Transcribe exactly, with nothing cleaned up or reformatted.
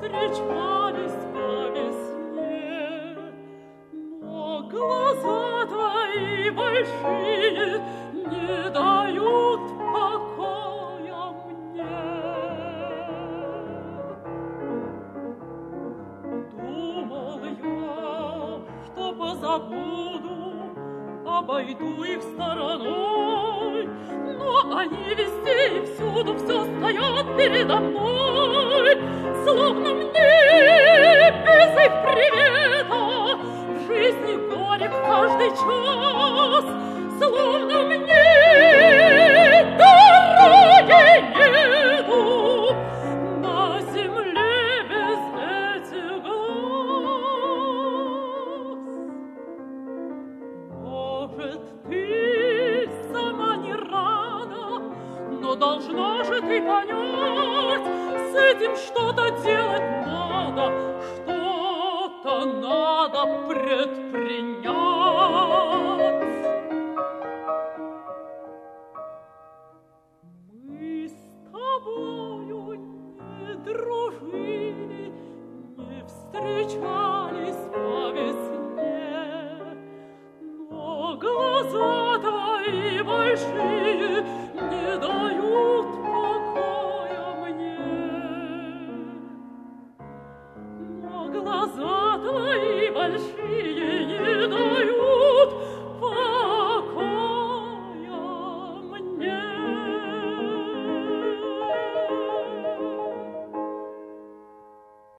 встречались по весне, но глаза твои большие не дают покоя мне. Думал я, что позабуду, обойду их стороной, но они везде и всюду все стоят передо мной, словно мне без их привета в жизни горек каждый час, словно мне дороги нету на земле без этих глаз. Может, ты сама не рада, но должна же ты понять, с этим что-то делать надо, что-то надо предпринять. Мы с тобою не дружили, не встречались по весне, но глаза твои большие не дают покоя мне. Но глаза твои большие не дают